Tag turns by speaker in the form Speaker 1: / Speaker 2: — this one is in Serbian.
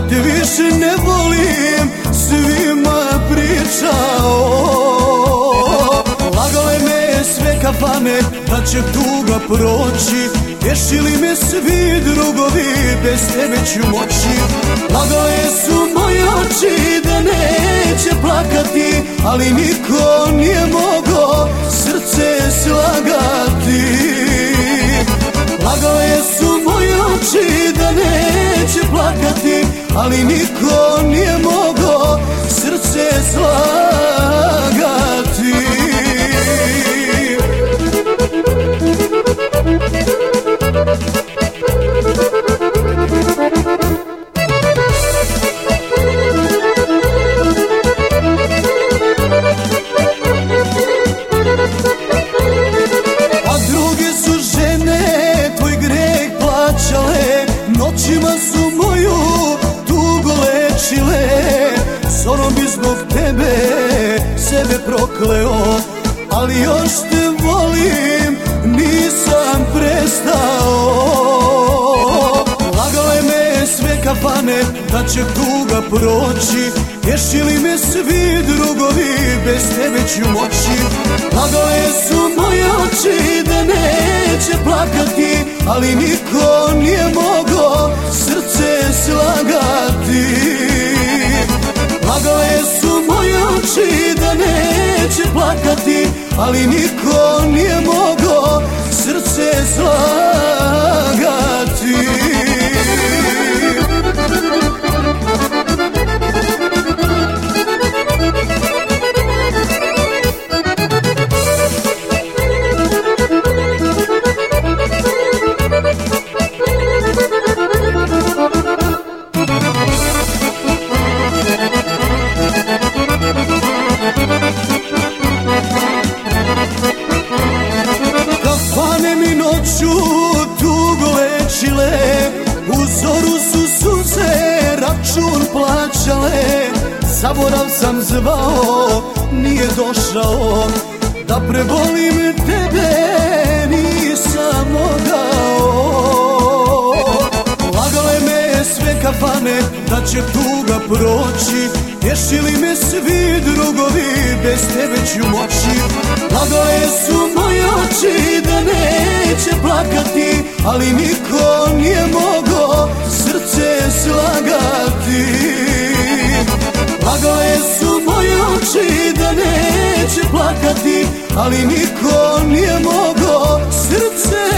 Speaker 1: te više ne volim svima pričao. Lagale me sve kafane da će tuga proći, tješili me svi drugovi, bez tebe ću moći. Lagale su moje oči da neće plakati, ali niko nije mogao srce slagati. Lagale su moje oči da neće plakati, ali niko nije mogao srce slagati. Noćima su moju tugu lečile, zorom bi zbog tebe sebe prokleo, ali još te volim, nisam prestao. Lagale me sve kafane da će tuga proći, tješili me svi drugovi, bez tebe ću moći. Lagale su moje oči da neće plakati, ali niko nije mogao srce slagati. Lagale su moje oči da neće plakati, ali niko nije mogao srce slagati. Kafane mi noću tugo lečile, u zoru su suze račun plaćale. Zaborav sam zvao, nije došao, da prebolim tebe nisam mogao. Lagale me sve kafane da će tuga proći, tješili me svi drugovi, bez tebe ću moći. Lagale su moje oči da neće plakati, ali niko nije mogao srce slagati. Lagale su moje oči da neće plakati, ali niko nije mogao srce